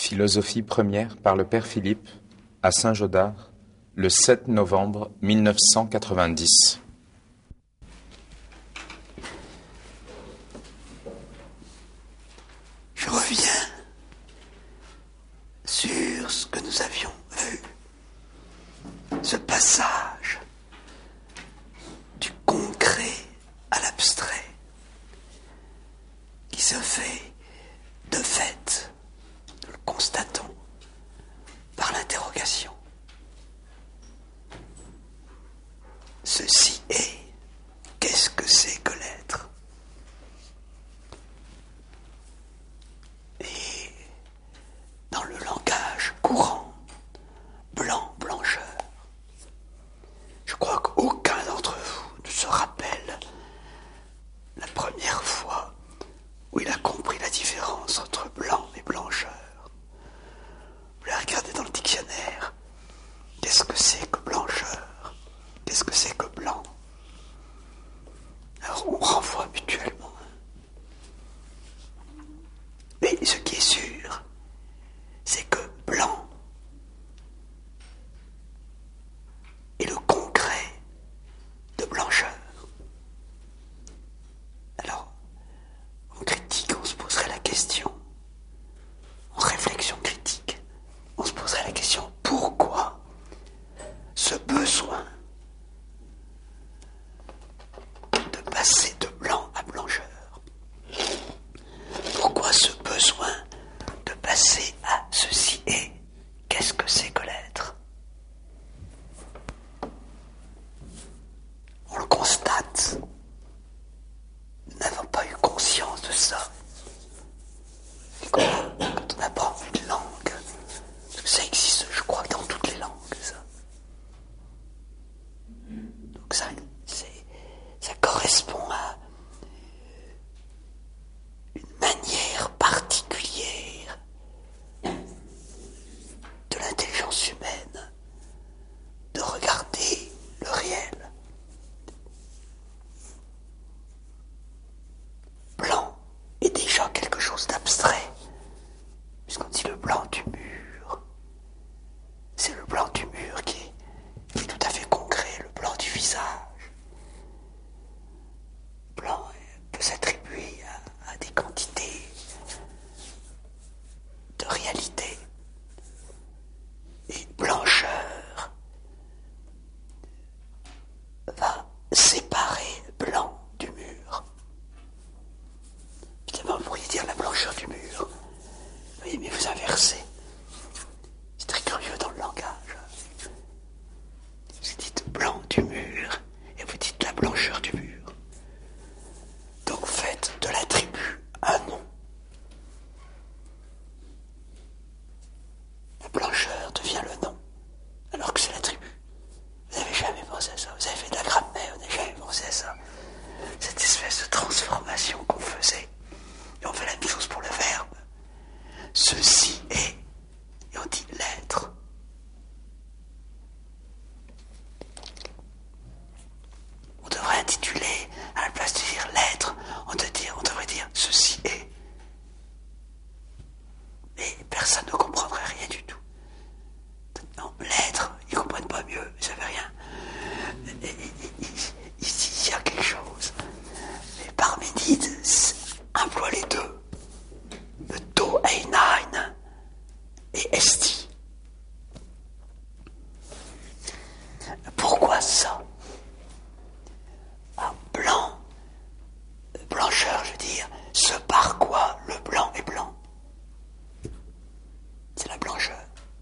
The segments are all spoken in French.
Philosophie première par le Père Philippe à Saint-Gaudard, le 7 novembre 1990. Je reviens sur ce que nous avions vu, ce passage du concret à l'abstrait qui se fait de fait, nous le constatons, par l'interrogation. Ceci est, qu'est-ce que c'est que l'être ? Et dans le langage courant, blanc, blancheur, je crois qu'aucun d'entre vous ne se rappelle la première fois où il a compris la différence entre blanc et blancheur. Vous la regardez dans le dictionnaire. Qu'est-ce que c'est que blancheur ? Qu'est-ce que c'est que blanc ? Alors on renvoie mutuellement. Mais ce qui est sûr, c'est que blanc est le concret de blancheur. Alors, en critique, on se poserait la question, en réflexion critique, on se poserait la question, pourquoi ce besoin de passer de blanc à blancheur ? Pourquoi ce besoin de passer à ceci est, qu'est-ce que c'est que l'être ? On le constate. Nous n'avons pas eu conscience de ça. Et quand on apprend une langue, parce que ça existe, je crois, dans toutes les langues, ça. Donc ça correspond à une manière particulière de l'intelligence humaine de regarder le réel. Blanc est déjà quelque chose d'abstrait, puisqu'on dit le blanc du mur. C'est le blanc du mur qui est tout à fait concret, le blanc du visage. Blanc peut s'attribuer à des quantités de réalité. Et blancheur va séparer blanc du mur. Évidemment, vous pourriez dire la blancheur du mur. Oui, mais vous inversez. C'est très curieux dans le langage. Vous dites blanc du mur et vous dites la blancheur du mur. Donc faites de l'attribut un nom. La blancheur devient le nom, alors que c'est l'attribut. Vous n'avez jamais pensé à ça. Vous avez fait de la grammaire, vous n'avez jamais pensé à ça. Cette espèce de transformation qu'on faisait. Et on fait la même chose pour le verbe. Ceci est, et on dit l'être. On devrait intituler, à la place de dire l'être, on devrait dire ceci est. Et personne ne comprendrait rien du tout. Non, l'être, ils ne comprennent pas mieux, ils ne savent rien. Ici, il y a quelque chose. Mais Parménide emploie les deux. Le to einein et esti. Pourquoi ça ? Blanc, blancheur, je veux dire, ce par quoi le blanc est blanc. C'est la blancheur.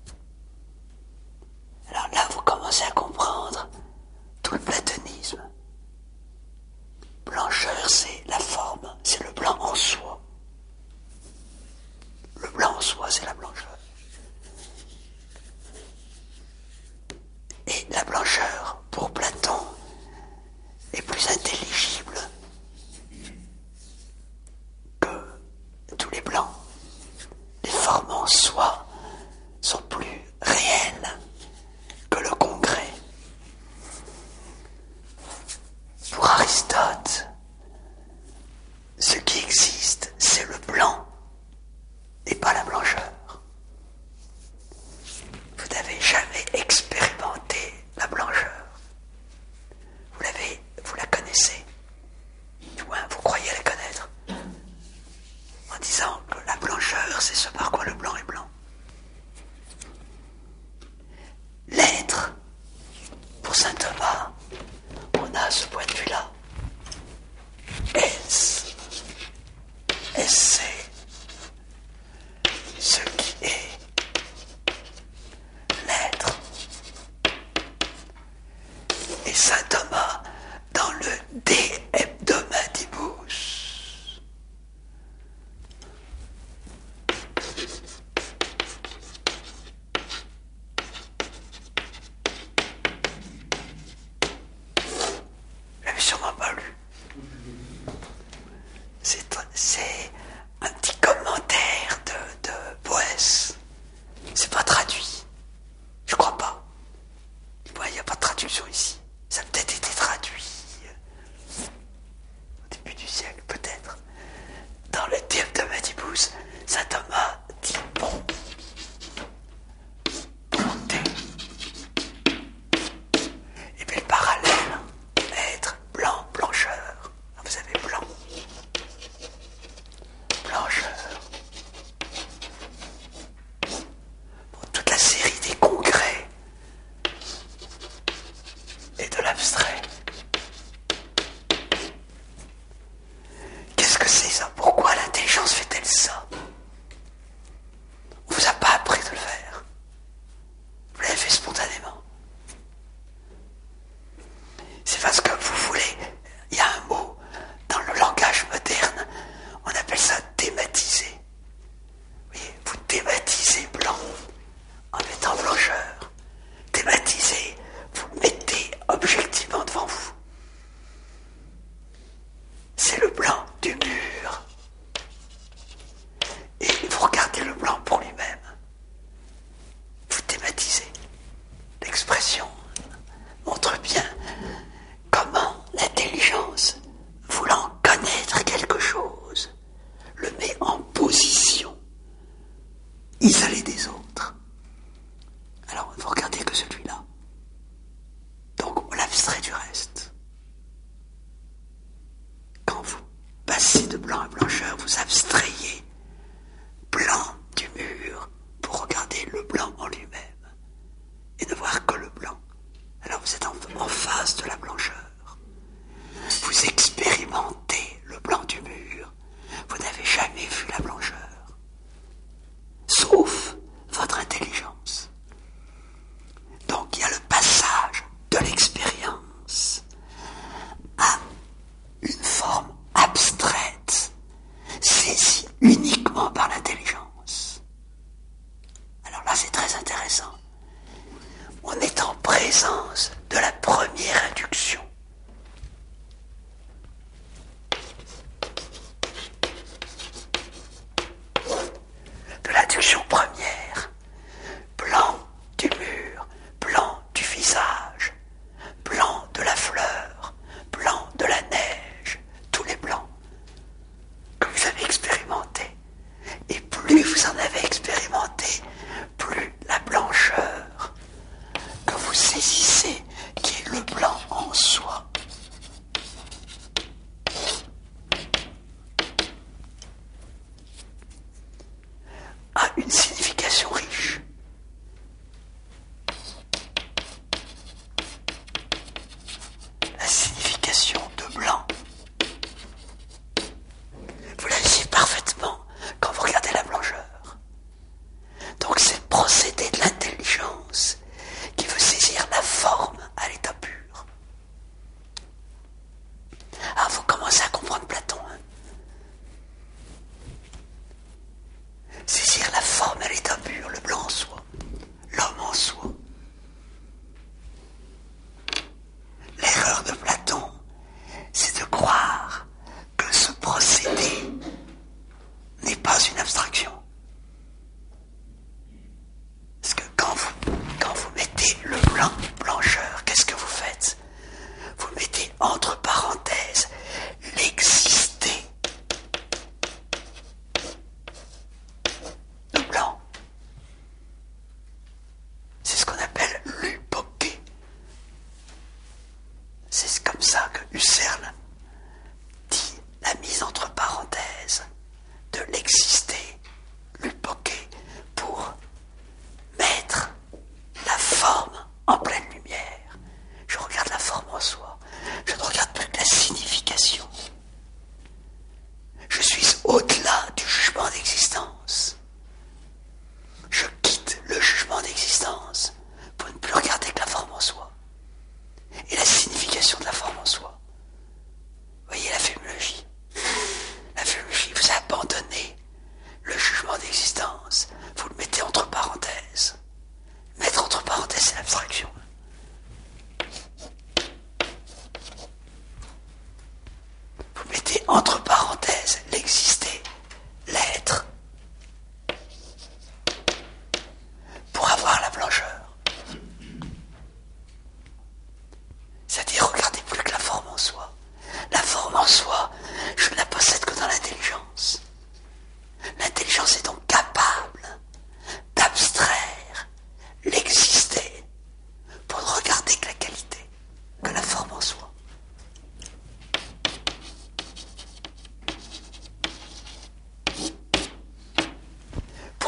Alors là, vous commencez à comprendre tout le platonisme. Blancheur, c'est la forme, c'est le blanc en soi. Le blanc en soi, c'est la blancheur. Et la blancheur, pour Platon, est plus intelligible que tous les blancs. Les formes en soi sont plus réelles que le concret. Pour Aristote, ce qui existe, c'est le blanc et pas la blancheur. ce par quoi le blanc est blanc. L'être, pour saint Thomas, on a ce point de vue-là. Est-ce ce qui est l'être. Et saint Thomas, dans le De Hebdomadibus, j'avais sûrement pas lu. C'est un petit commentaire de Boès. C'est pas traduit. Je crois pas. Il n'y a pas de traduction ici. Ça a peut-être été traduit au début du siècle, peut-être. Dans le De Hebdomadibus, saint Thomas dit bonté. Et puis le parallèle, être blanc, blancheur. Vous savez, blanc. Blancheur. Toute la série des concrets et de l'abstrait. Qu'est-ce que c'est ça? Pourquoi l'intelligence fait-elle ça? On vous a pas appris de le faire. Vous l'avez fait spontanément. C'est parce que vous voulez. Il y a un mot dans le langage moderne, on appelle ça thématiser. Oui, vous thématisez blanc en mettant blancheur. Thématisez, vous le mettez objectivement devant vous. C'est le blanc du mur. Et vous regardez le blanc pour lui-même. Vous thématisez. L'expression montre bien comment l'intelligence, voulant connaître quelque chose, le met en position, isolé des autres. Alors, vous regardez que celui-là. Donc, on l'abstrait du reste. Quand vous passez de blanc à blancheur, vous abstrayez blanc du mur pour regarder le blanc en lui-même et ne voir que le blanc. Alors, vous êtes en face de la blancheur. Vous expérimentez le blanc du mur. Vous n'avez jamais vu la blancheur. Sauf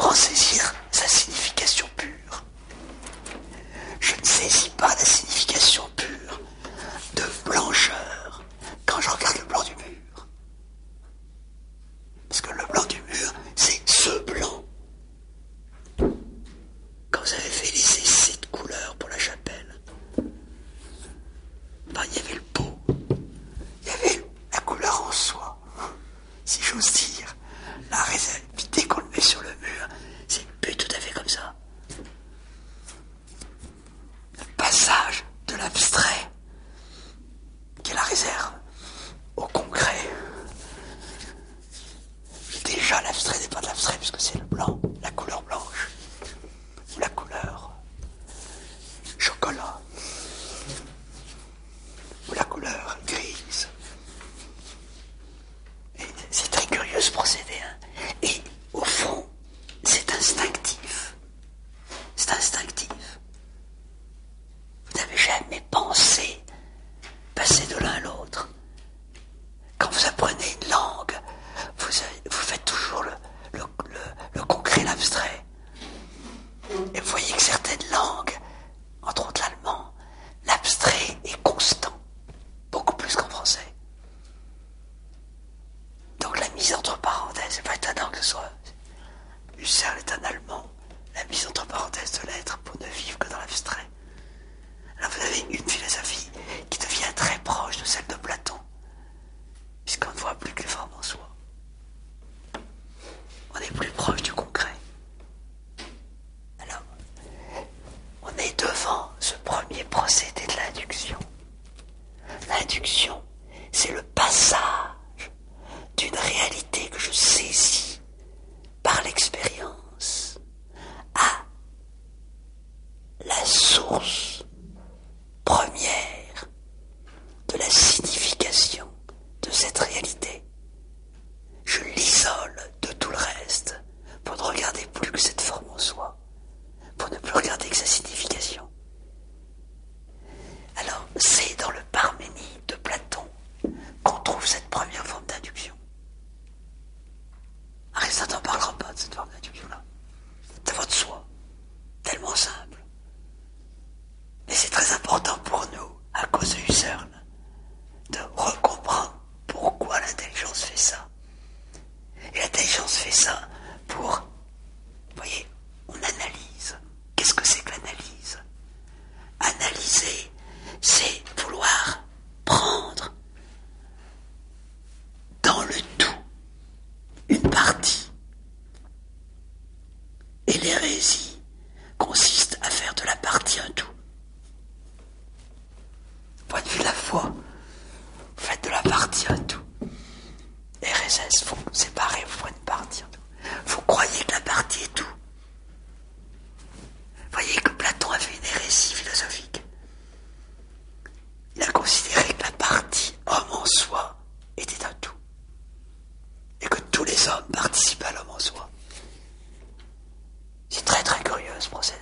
en saisir sa signification pure. Je ne saisis pas la signification pure de blancheur quand je regarde le blanc du mur. Parce que le blanc du mur, c'est ce blanc. Quand vous avez fait les essais de couleurs pour la chapelle, ben, il y avait le beau, il y avait la couleur en soi, si j'ose dire. La réserve, dès qu'on le met sur le mur, c'est plus tout à fait comme ça. Le passage de l'abstrait, qui est la réserve, au concret. Déjà, l'abstrait n'est pas de l'abstrait, puisque c'est le blanc, la couleur blanche, ou la couleur chocolat, ou la couleur grise. Et c'est très curieux ce procédé, hein. Et au fond, c'est instinctif. C'est instinctif. Vous n'avez jamais pensé passer de l'un à l'autre. Quand vous apprenez une langue, vous faites toujours le concret, l'abstrait. Et vous voyez que certaines langues, entre autres l'allemand, l'abstrait est constant, beaucoup plus qu'en français. Donc la mise entre parenthèses, c'est pas étonnant que ce soit... Husserl est un allemand, la mise entre parenthèses de l'être pour ne vivre que dans l'abstrait. Alors vous avez une philosophie qui devient très proche de celle de Platon, puisqu'on ne voit plus que les formes en soi. On est plus proche du concret. Alors, on est devant ce premier procédé de l'induction. L'induction, c'est le passage d'une réalité que je saisis par l'expérience à la source première de la signification de cette réalité. Je l'isole de tout le reste pour ne regarder plus que cette forme en soi, pour ne plus regarder que sa signification. Alors, c'est dans le Parménide de Platon qu'on trouve cette première forme d'induction. Aristote n'en parlera pas de cette forme d'induction-là. Ça va de soi, tellement simple. Mais c'est très important pour nous, à cause de Husserl, de recomprendre pourquoi l'intelligence fait ça. Et l'intelligence fait ça pour, vous voyez, on analyse. Qu'est-ce que c'est que l'analyse ? Analyser, c'est vouloir prendre dans le tout une partie. Et l'hérésie consiste à faire de la partie un tout. Point de vue de la foi, vous faites de la partie un tout. RSS, il faut séparer, vous prenez une partie en tout. Vous croyez que la partie est tout. Vous voyez que Platon a fait une hérésie philosophique. Il a considéré que la partie homme en soi était un tout. Et que tous les hommes participaient à l'homme en soi. C'est très très curieux ce procédé.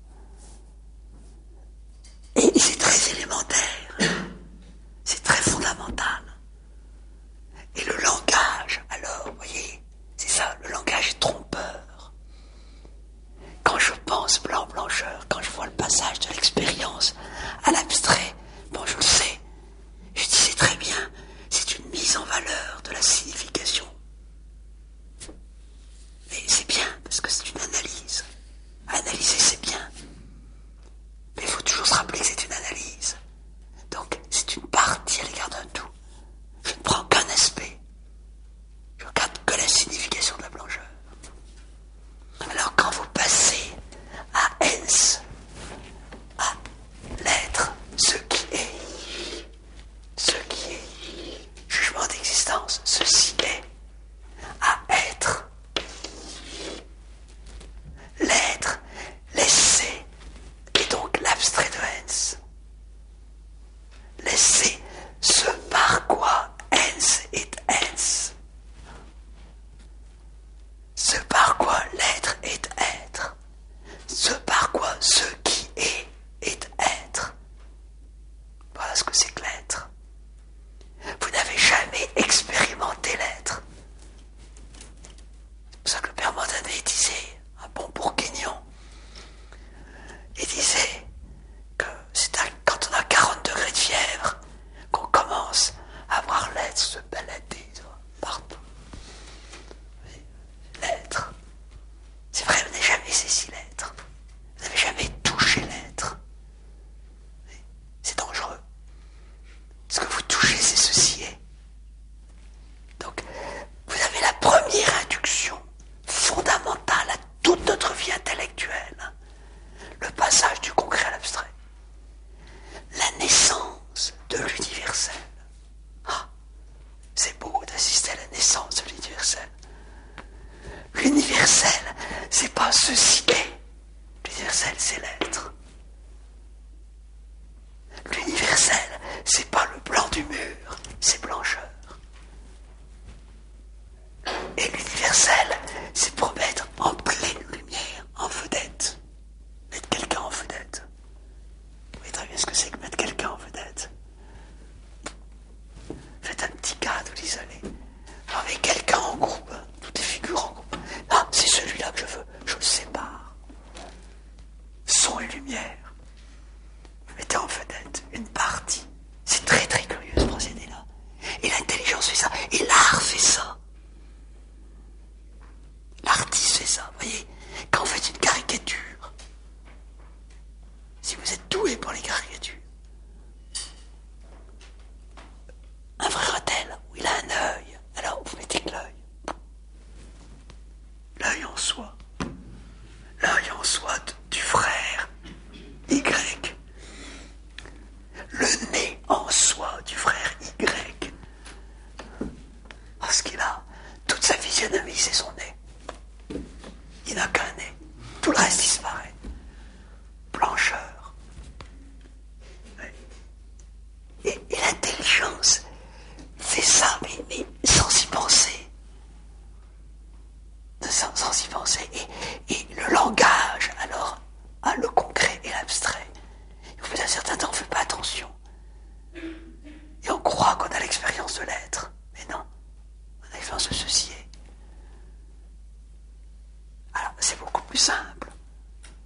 Et c'est très élémentaire. C'est très fondamental. Et le langage, alors, vous voyez, c'est ça, le langage est trompeur. Quand je pense blanc-blancheur, quand je vois le passage de l'expérience à l'abstrait, bon, je le sais, je dis c'est très bien, c'est une mise en valeur de la signification. Mais c'est bien, parce que c'est une analyse. Analyser, c'est bien.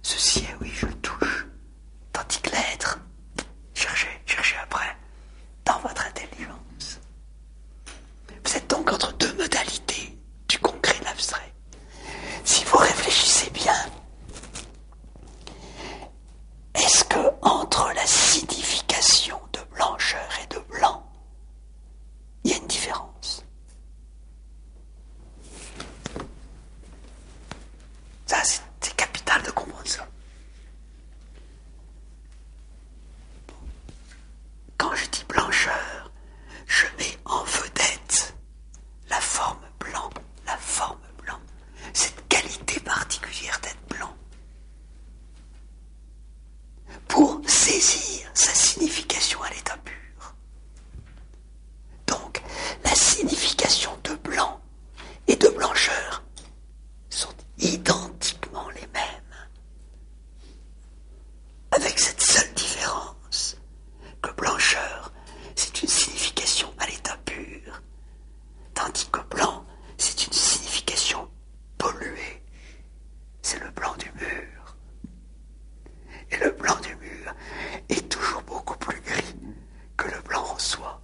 Ceci est, oui, je le touche. Tandis que l'être, cherchez après, dans votre intelligence. Vous êtes donc entre deux modalités, du concret et de l'abstrait. Si vous réfléchissez bien, est-ce que entre la signification de blancheur et de blanc, il y a une différence? Ça, c'est capital de comprendre ça. Quand je dis blancheur, je mets en vedette la forme blanc, cette qualité particulière d'être blanc. Pour saisir sa signification à l'état pur. Donc, la signification de blanc et de blancheur sont identiquement les mêmes. Avec cette seule différence que blancheur, c'est une signification à l'état pur, tandis que blanc, c'est une signification polluée. C'est le blanc du mur. Et le blanc du mur est toujours beaucoup plus gris que le blanc en soi.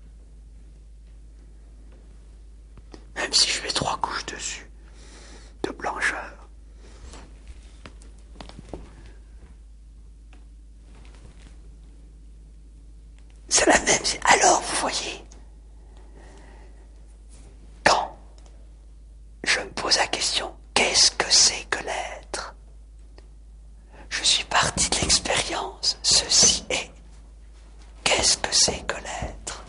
Même si je mets 3 couches dessus de blancheur. C'est la même. Alors, vous voyez, quand je me pose la question, qu'est-ce que c'est que l'être? Je suis parti de l'expérience. Ceci est. Qu'est-ce que c'est que l'être?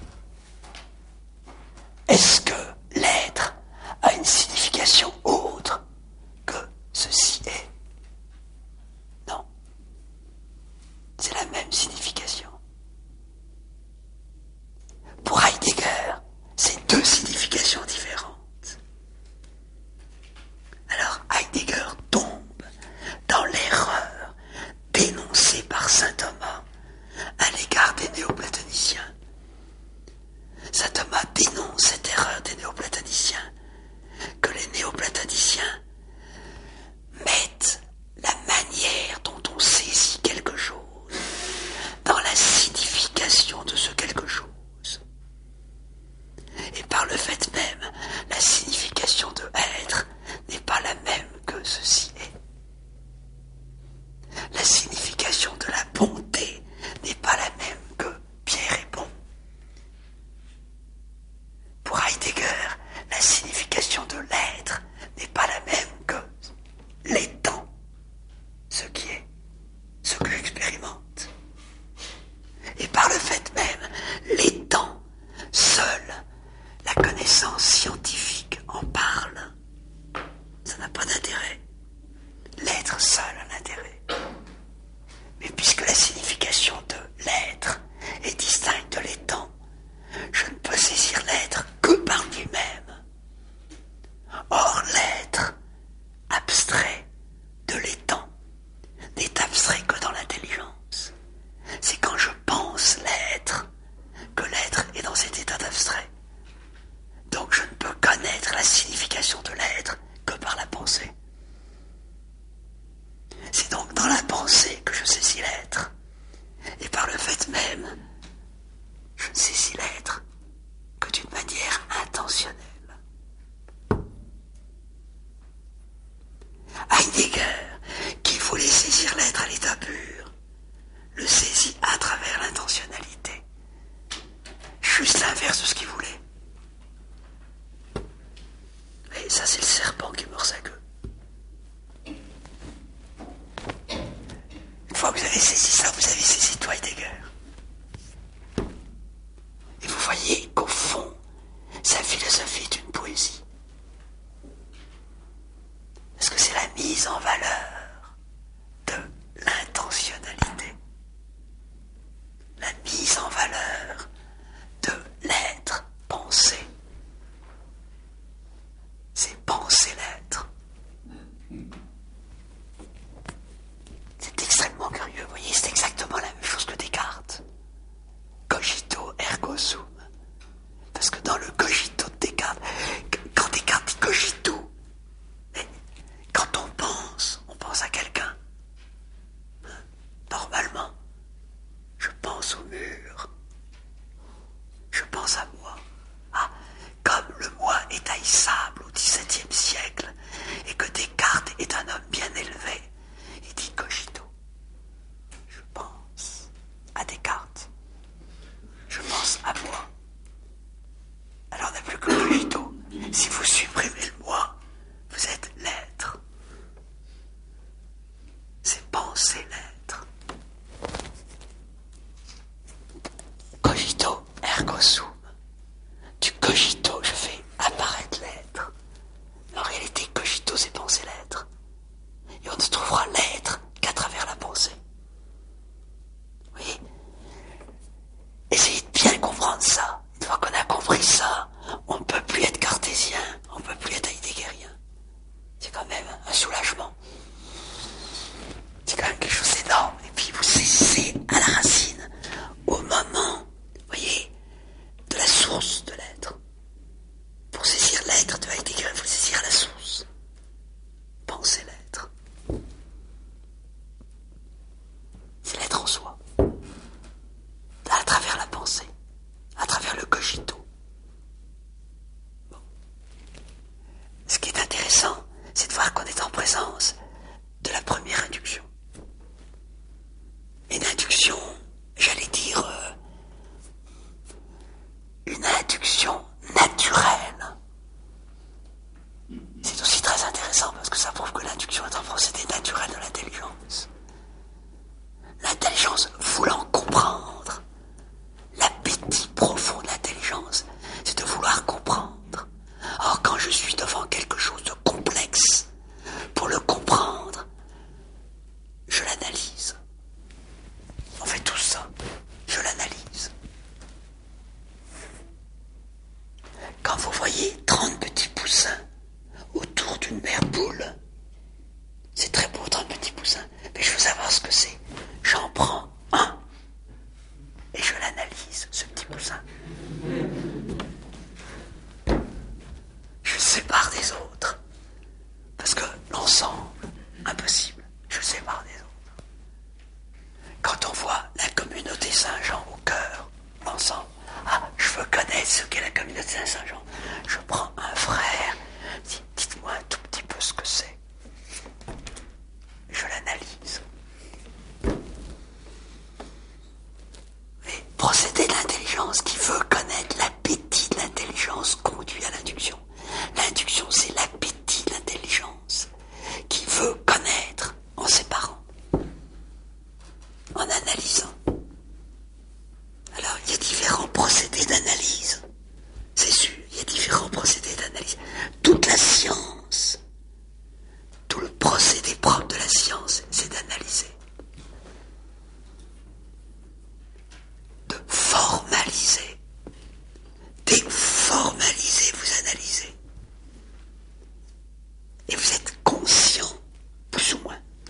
Est-ce que l'être a une signification autre que ceci est? Non. C'est la même signification. Pour Heidegger,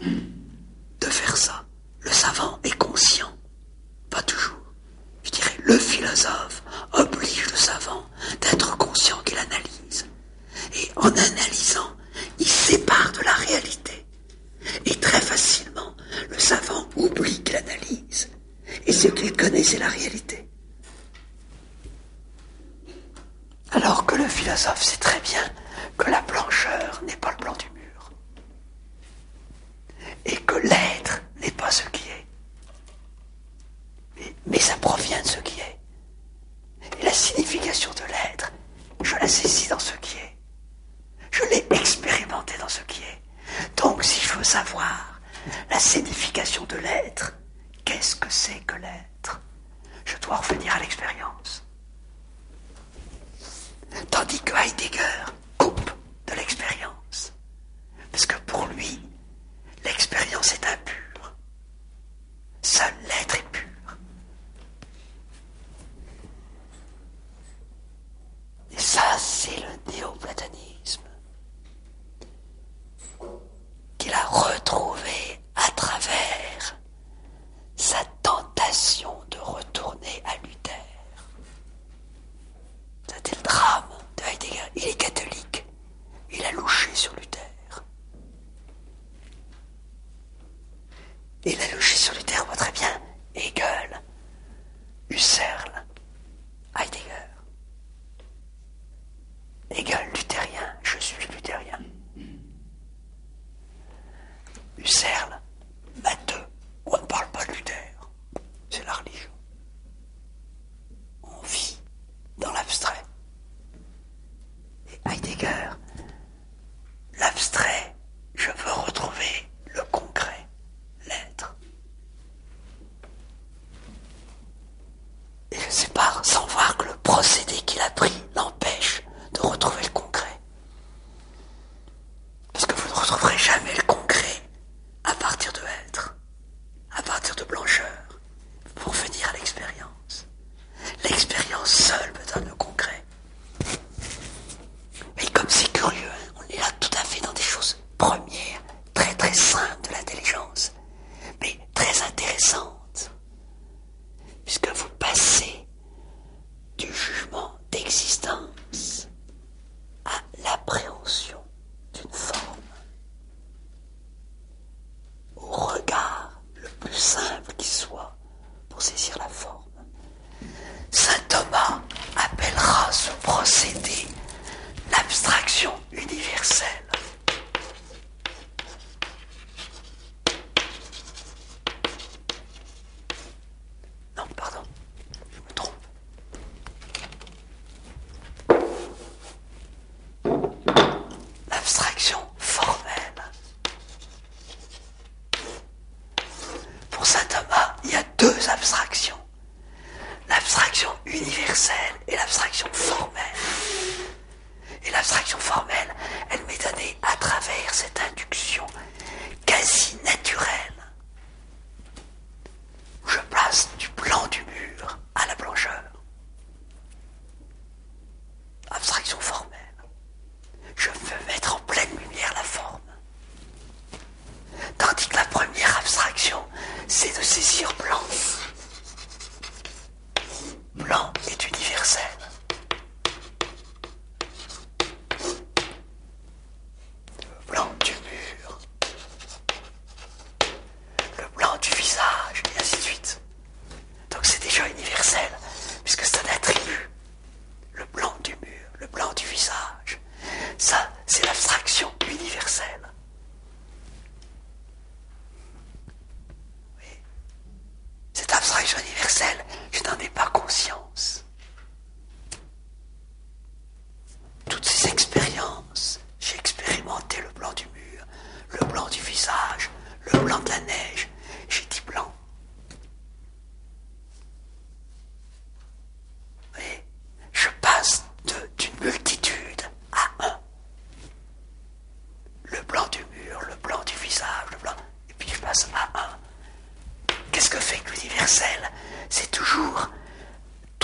de faire ça. Le savant est conscient, pas toujours. Je dirais, le philosophe oblige le savant d'être conscient qu'il analyse. Et en analysant, il sépare de la réalité. Et très facilement, le savant oublie qu'il analyse. Et ce qu'il connaît, c'est la réalité. Alors que le philosophe sait très bien que la blancheur n'est pas le blanc du mur. Et que l'être n'est pas ce qui est. Mais ça provient de ce qui est. Et la signification de l'être, je la saisis dans ce qui est. Je l'ai expérimenté dans ce qui est. Donc si je veux savoir la signification de l'être, qu'est-ce que c'est que l'être? Je dois revenir à l'expérience. Tandis que Heidegger coupe de l'expérience. Parce que pour lui, l'expérience est impure. Seul l'être est pur. Et ça, c'est le néoplatonisme qu'il a retrouvé à travers sa tentation de retourner à Luther. C'était le drame de Heidegger. Il est catholique. Il a louché sur Luther. Il a louché sur Luther, on voit très bien. Hegel, Husserl, Heidegger. Hegel, luthérien, je suis luthérien. Husserl, matheux, on ne parle pas de Luther. C'est la religion. On vit dans l'abstrait. Et Heidegger, l'abstrait, je veux retrouver le concret, l'être. Et je sépare sans voir que le procédé qu'il a pris l'empêche de retrouver le concret. Parce que vous ne retrouverez jamais le concret à partir de être, à partir de blancheur, pour venir à l'expérience. L'expérience seule me donne le concret. Mais comme c'est curieux, hein, on est là tout à fait dans des choses premières, très très simples de l'intelligence, mais très intéressantes. Puisque vous passez du jugement d'existence à l'appréhension d'une forme, au regard le plus simple qui soit pour saisir la forme. Saint Thomas appellera ce procédé l'abstraction universelle. Non, pardon, je me trompe. L'abstraction formelle. Pour saint Thomas, il y a deux abstractions. L'abstraction universelle et l'abstraction formelle. Et l'abstraction formelle, elle m'est donnée à travers cette induction quasi naturelle. Je place du blanc du mur à la blancheur. Abstraction formelle. Je veux mettre en pleine lumière la forme. Tandis que la première abstraction, c'est de saisir blanc. Blanc est universel. Le blanc du mur, le blanc du visage, et ainsi de suite. Donc c'est déjà universel, puisque c'est un attribut. Le blanc du mur, le blanc du visage. Ça, c'est l'abstraction universelle. Oui. Cette abstraction universelle, je n'en ai pas conscience. Toutes ces expériences, j'ai expérimenté le blanc du mur, le blanc du visage, le blanc de la neige. J'ai dit blanc. Oui. Je passe d'une multitude à un. Le blanc du mur, le blanc du visage, le blanc... Et puis je passe à un. Qu'est-ce que fait que l'universel? C'est toujours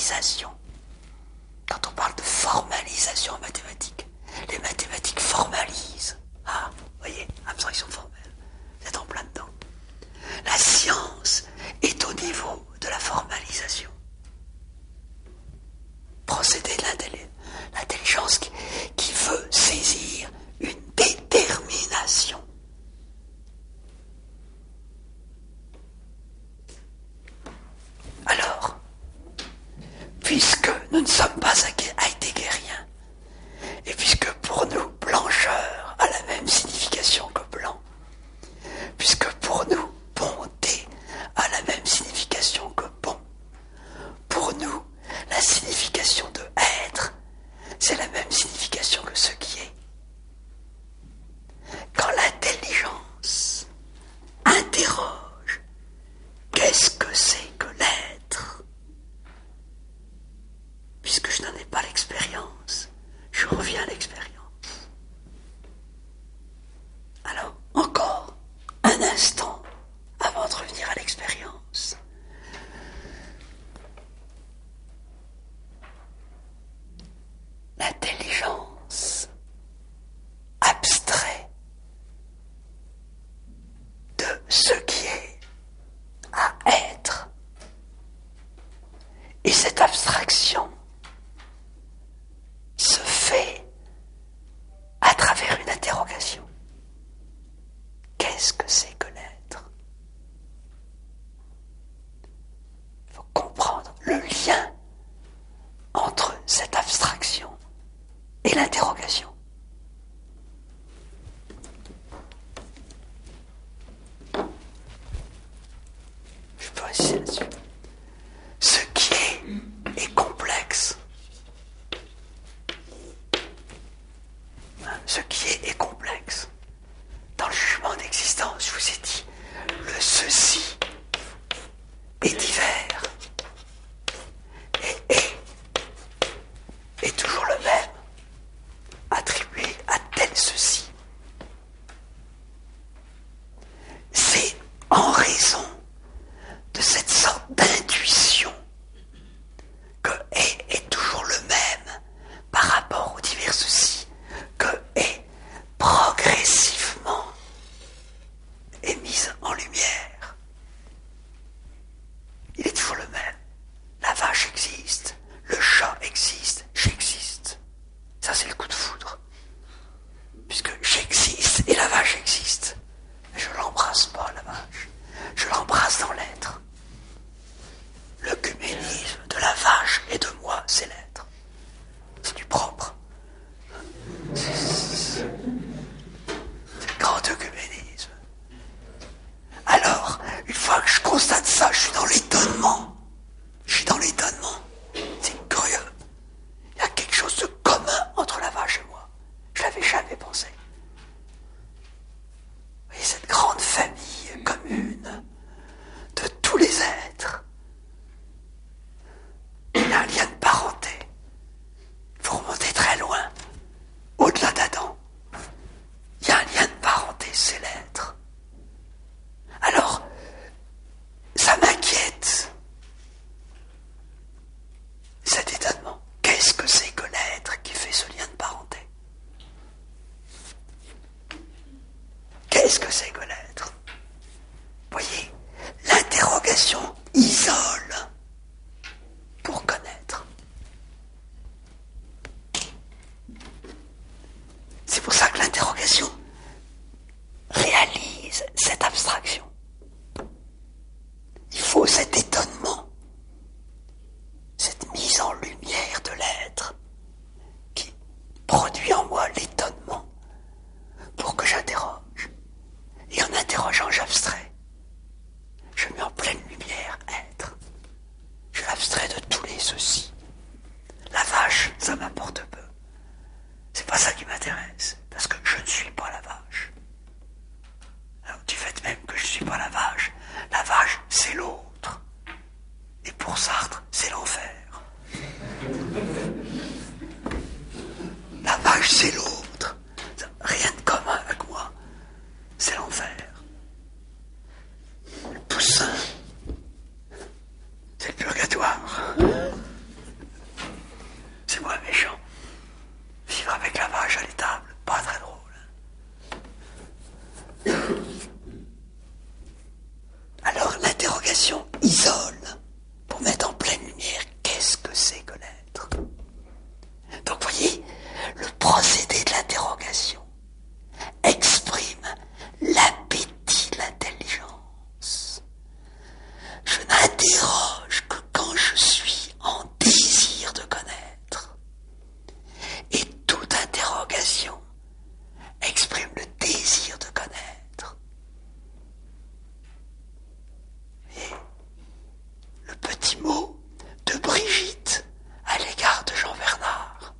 formalisation. Quand on parle de formalisation en mathématiques, les mathématiques formalisent. Ah, vous voyez, abstraction formelle. Vous êtes en plein dedans. La science est au niveau de la formalisation. Procédé de l'intelligence qui veut saisir une détermination. Alors, puisque nous ne sommes pas heideggeriens, et puisque pour nous, blancheur a la même signification que blanc, puisque pour nous, bonté a la même signification que bon, pour nous, la signification de être, c'est la même signification que ce qui est. Quand l'intelligence interroge, qu'est-ce que c'est que l'être? Puisque je n'en ai pas l'expérience, je reviens à l'expérience. Alors, encore un instant avant de revenir à l'expérience. L'intelligence abstrait de ce qui est à être. Et cette abstraction se fait à travers une interrogation. Qu'est-ce que c'est que l'être? Il faut comprendre le lien entre cette abstraction et l'interrogation. Je peux insister là-dessus. Ce qui est complexe. Ce qui est complexe. Dans le jugement d'existence, je vous ai dit, le ceci est divers et est toujours le même, attribué à tel ceci. C'est en raison de cette sorte d'intuition que est toujours le même par rapport aux divers ceci, que est progressivement est mise en lumière. Il est toujours le même. La vache existe, le chat existe, j'existe. Ça, c'est le coup de foudre. Puisque j'existe et la vache existe. Je l'embrasse pas, la vache. Je l'embrasse l'interrogation isole pour mettre en pleine lumière qu'est-ce que c'est que l'être. Donc vous voyez, le procédé de l'interrogation exprime l'appétit de l'intelligence. Je n'interroge que quand je suis en désir de connaître. Et toute interrogation exprime le désir de connaître. Et le petit mot de Brigitte à l'égard de Jean Bernard,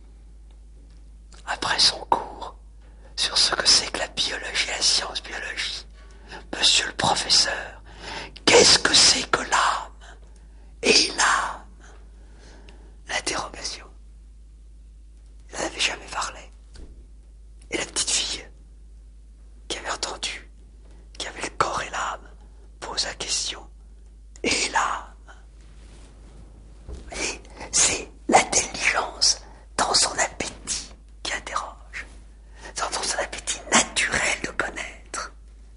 après son cours sur ce que c'est que la biologie et la science biologie, monsieur le professeur, qu'est-ce que c'est que l'âme? Et l'âme? L'interrogation. Il n'en avait jamais parlé. Et la petite fille, qui avait entendu, qui avait le corps et l'âme, pose la question. Et l'âme? Vous voyez, c'est l'intelligence dans son appétit qui interroge, dans son appétit naturel de connaître.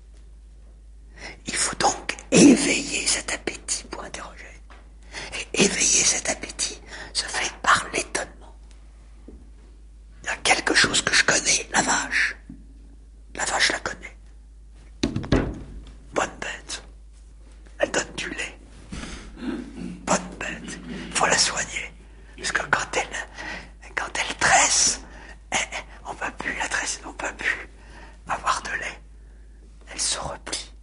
Il faut donc éveiller cet appétit pour interroger. Et éveiller cet appétit se fait par l'étonnement. Il y a quelque chose que je connais, la vache. La vache, je la connais. Bonne bête. Elle donne du lait. Bonne bête. Il faut la soigner. Parce que quand elle tresse, on ne peut plus la tresser, on ne peut plus avoir de lait. Elle se replie.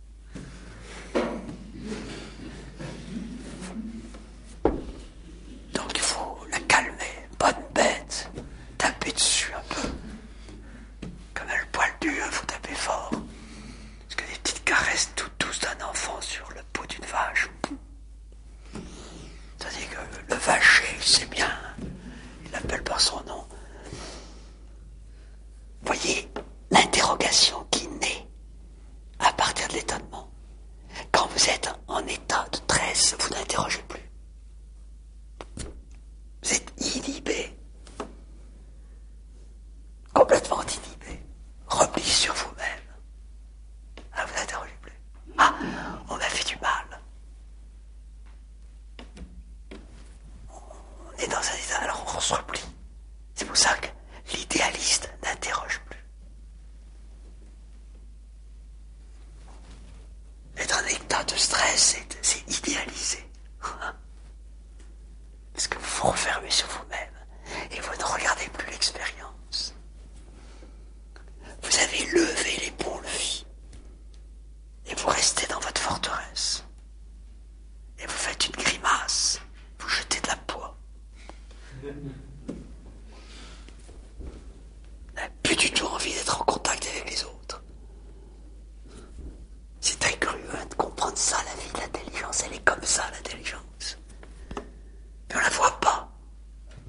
Donc il faut la calmer. Bonne bête. Taper dessus un peu. Comme elle le poil dur, il faut taper fort. Parce que des petites caresses toutes douces d'un enfant sur le peau d'une vache. C'est-à-dire que le vacher, il sait bien. Il l'appelle par son nom. Voyez l'interrogation qui naît à partir de l'étonnement. Quand vous êtes en état de tresse, vous n'interrogez plus. Vous êtes inhibé. Complètement inhibé. Repli sur vous-même. Ah, vous n'interrogez plus. Ah, on m'a fait du mal. On est dans un état, alors on se replie. C'est pour ça que l'idéaliste n'interroge plus. Être en état de stress, c'est idéaliser. Parce que vous vous refermez sur vous-même et vous ne regardez plus l'expérience. Vous avez levé les ponts-levis et vous restez dans votre forteresse. Et vous faites une grimace, vous jetez de la poix. Vous n'avez plus du tout envie d'être en contact avec les autres. C'est très curieux de comprendre ça, la vie de l'intelligence. Elle est comme ça, l'intelligence. Mais on la voit pas.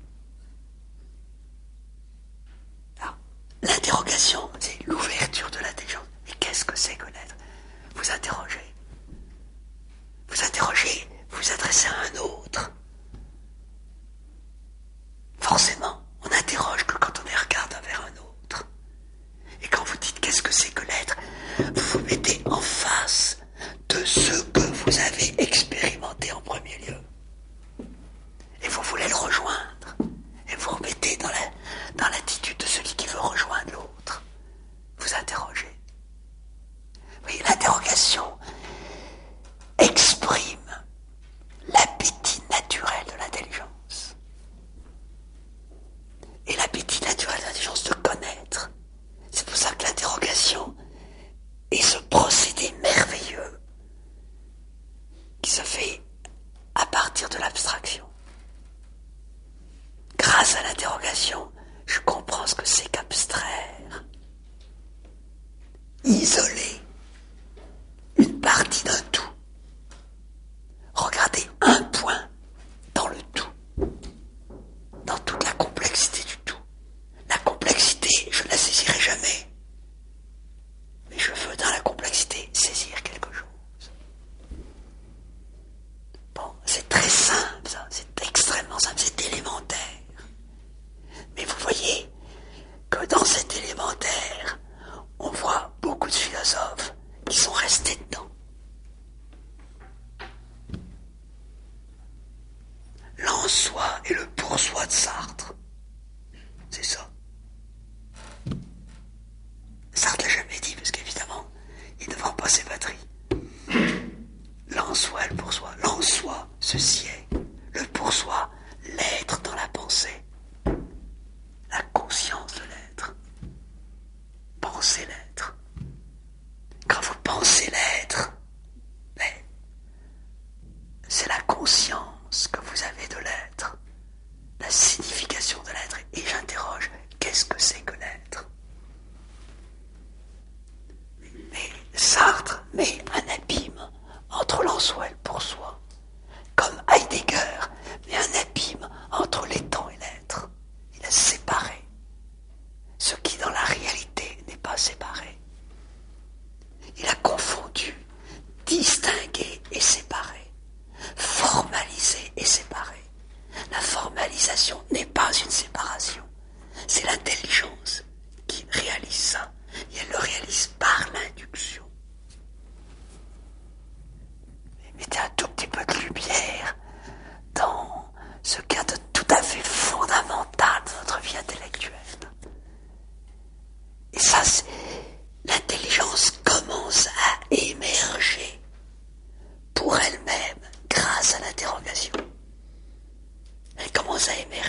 l'en-soi et le pour-soi. L'en-soi, ceci est. Le pour-soi, l'être dans la pensée. La conscience de l'être. Pensez l'être. Quand vous pensez l'être, c'est la conscience que vous avez de l'être. La signification de l'être. Et j'interroge, qu'est-ce que c'est que l'être? Mais Sartre met un abîme entre l'en-soi et le pour-soi. Comme Heidegger met un abîme entre l'étant et l'être. Il a séparé ce qui dans la réalité n'est pas séparé. Il a confondu, distingué et séparé, formalisé et séparé. La formalisation n'est pas une séparation. C'est l'intelligence qui réalise ça. Et elle le réalise par l'induction. Mettez un tout petit peu de lumière dans ce qu'il y a de tout à fait fondamental dans notre vie intellectuelle. Et ça, l'intelligence commence à émerger pour elle-même grâce à l'interrogation. Elle commence à émerger.